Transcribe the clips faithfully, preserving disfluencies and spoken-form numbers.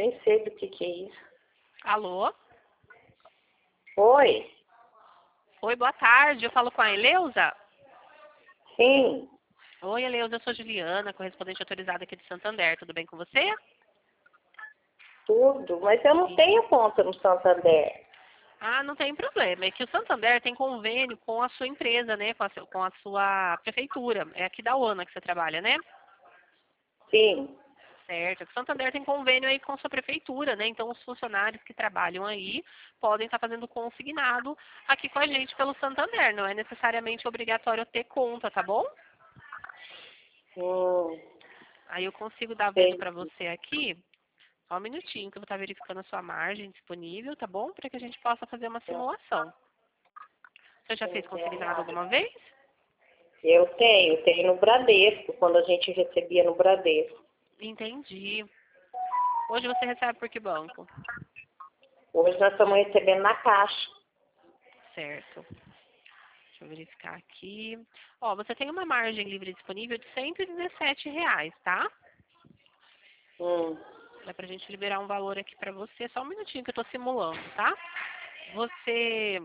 Nem sei do que que é isso. Alô? Oi? Oi, boa tarde. Eu falo com a Eleusa? Sim, Oi, Eleusa, eu sou Juliana, correspondente autorizada aqui de Santander. Tudo bem com você? tudo. Mas eu não Sim. tenho conta no Santander. Ah, não tem problema. É que o Santander tem convênio com a sua empresa, né? Com a, seu- com a sua prefeitura. É aqui da UANA que você trabalha, né? Sim. Certo. O Santander tem convênio aí com a sua prefeitura, né? Então, os funcionários que trabalham aí podem estar fazendo consignado aqui com a gente pelo Santander. Não é necessariamente obrigatório ter conta, tá bom? Hum, Aí eu consigo dar vendo sei. para você aqui. Só um minutinho que eu vou estar verificando a sua margem disponível, tá bom? Para que a gente possa fazer uma simulação. Você já fez consignado alguma vez? Eu tenho, tenho no Bradesco, quando a gente recebia no Bradesco. Entendi. Hoje você recebe por que banco? Hoje nós estamos recebendo na Caixa. Certo. Deixa eu verificar aqui. Ó, você tem uma margem livre disponível de cento e dezessete reais, tá? Hum, Dá pra gente liberar um valor aqui pra você. Só um minutinho que eu tô simulando, tá? Você...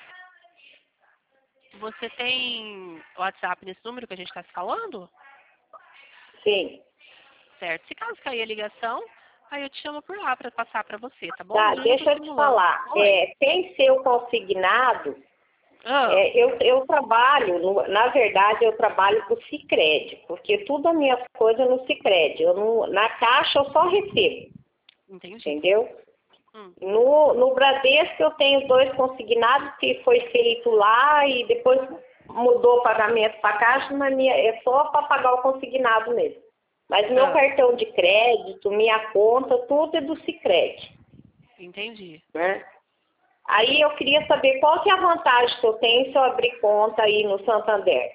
Você tem WhatsApp nesse número que a gente tá se falando? sim. Certo. Se caso cair a ligação, aí eu te chamo por lá pra passar pra você, tá bom? Tá, Mas hoje eu tô deixa eu te simulando. falar. Oi. É, sem ser o consignado, Ah, é, eu, eu trabalho, no- na verdade, eu trabalho com o Sicredi, porque tudo as minhas coisas no Sicredi. Eu não, na Caixa eu só recebo, entendi. entendeu? Hum, No, no Bradesco eu tenho dois consignados que foi feito lá e depois mudou o pagamento para a Caixa, mas minha, é só para pagar o consignado mesmo. Mas meu ah, cartão de crédito, minha conta, tudo é do Sicredi, entendi. né? Aí eu queria saber qual que é a vantagem que eu tenho se eu abrir conta aí no Santander.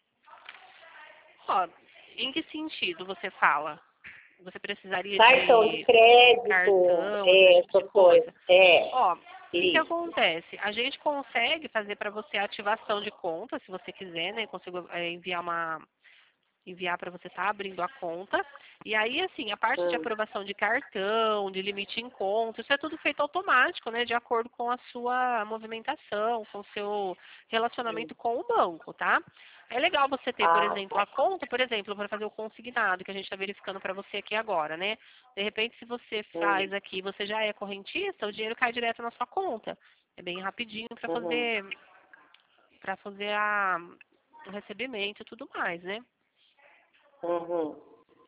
Ó, em que sentido você fala? Você precisaria Cartão de de crédito, cartão, esse é, tipo de essas coisas. coisa? É, Ó, o que, que isso. acontece? A gente consegue fazer para você a ativação de conta, se você quiser, né? Consigo é, enviar uma enviar para você estar abrindo a conta. E aí, assim, a parte de Hum, aprovação de cartão, de limite em conta, isso é tudo feito automático, né? De acordo com a sua movimentação, com o seu hum. relacionamento com o banco, tá? É legal você ter, por Ah, exemplo, a conta, por exemplo, para fazer o consignado, que a gente está verificando para você aqui agora, né? De repente, se você hum, faz aqui, você já é correntista, o dinheiro cai direto na sua conta. É bem rapidinho para uhum, fazer, para fazer a, o recebimento e tudo mais, né? uhum.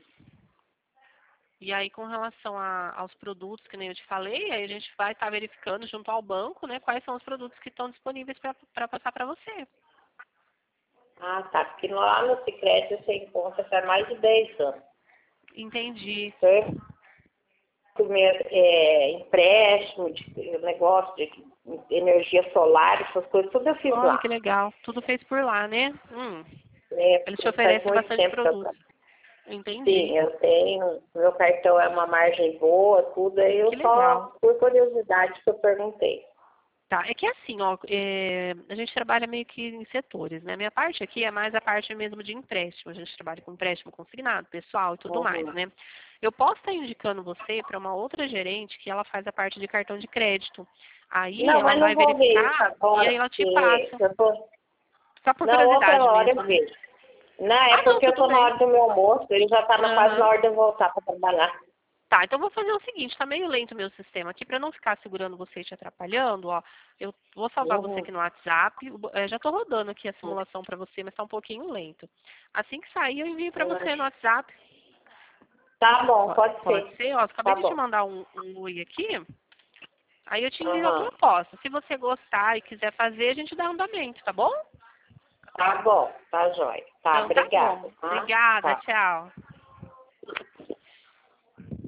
E aí, com relação a- aos produtos, que nem eu te falei, aí a gente vai estar verificando junto ao banco, né, quais são os produtos que estão disponíveis para passar para você. Ah, tá. Porque lá no Sicredi eu sei conta faz mais de dez anos. Entendi. Certo? Primeiro, é, empréstimo, de, negócio de energia solar, essas coisas, tudo eu fiz Olha que lá. legal. Tudo fez por lá, né? Hum. É, Eles te porque faz oferecem muito bastante tempo que eu produtos. trabalho. Entendi. Sim, eu tenho, meu cartão é uma margem boa, tudo, aí eu Que legal. só, por curiosidade, que eu perguntei. Tá, é que assim, ó, é, a gente trabalha meio que em setores, né? Minha parte aqui é mais a parte mesmo de empréstimo. A gente trabalha com empréstimo consignado, pessoal e tudo mais, Uhum. né? Eu posso estar indicando você para uma outra gerente que ela faz a parte de cartão de crédito. Aí Não, ela mas não vai vou ver isso verificar e agora, aí ela te porque passa. eu tô, Só por na outra curiosidade hora mesmo, eu né? vejo. Não, é Ah, não, porque eu tudo tô na bem. hora do meu almoço, ele já tá na, quase na Aham. hora de eu voltar para trabalhar. Tá, então eu vou fazer o seguinte, tá meio lento o meu sistema aqui, para não ficar segurando você e te atrapalhando, ó, eu vou salvar você Uhum. aqui no WhatsApp, o- eh, já tô rodando aqui a simulação para você, mas tá um pouquinho lento. Assim que sair, eu envio para você no Uhum. WhatsApp. Tá bom, Po- pode Pode ser. ser, ó, acabei Tá de te bom. mandar um, um oi aqui, aí eu te envio a Uhum. proposta. Se você gostar e quiser fazer, a gente dá andamento, tá bom? Tá bom, tá jóia. Tá, Então tá obrigada. bom. Tá? Obrigada, Tá. tchau.